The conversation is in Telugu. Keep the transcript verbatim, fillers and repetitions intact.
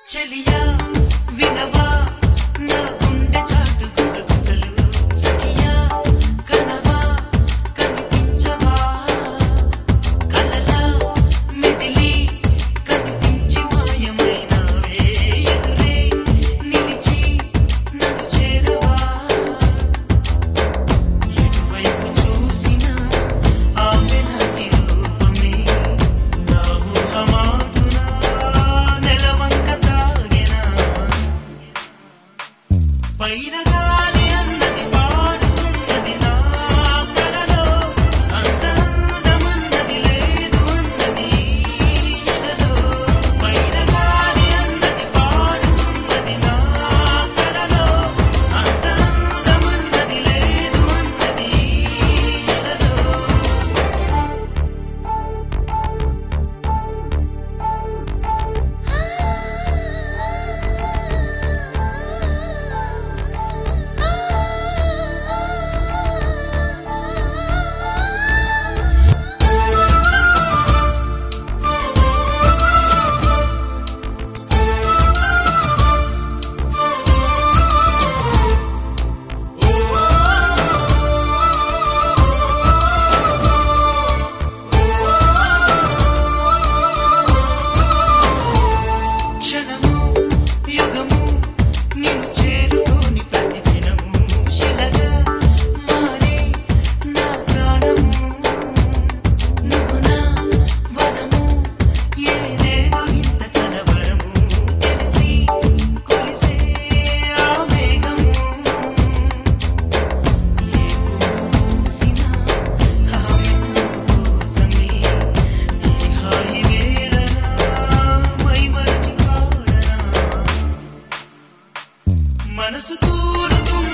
చెలియా వినవా నా గుండె చాటు గుసగుసలు సఖియా కనవా కనిపించవా కలలా మెదిలి కనిపించి మాయమైనవే ఎదురే నిలిచి నన్ను చేరవా ఎటువైపు చూసినా ఆమె నాటి రూపమే నా ఊహమాటునా నెలవంక తాగెనా పైన గాలి అన్నది పాడుతున్నది నా కలలో అంత అందమన్నది లేదు అన్నది ఎలలో పైన గాలి అన్నది పాడుతున్నది నా కలలో అంత అందమన్నది లేదు అన్నది ఎలలో క్షణము యుగము నిన్ను చేరుకోని ప్రతిదినము శిలగా మారే నా ప్రాణము నువ్వు నా వరము ఏదేదో ఇంత కలవరము తెలిసి కొలిసే ఆ మేఘము ఏ పువ్వు పూసినా ఆమె పువ్వు కోసమే ఈ హాయి వేళనా మైమరచి పాడనా మనసు తూలుతున్న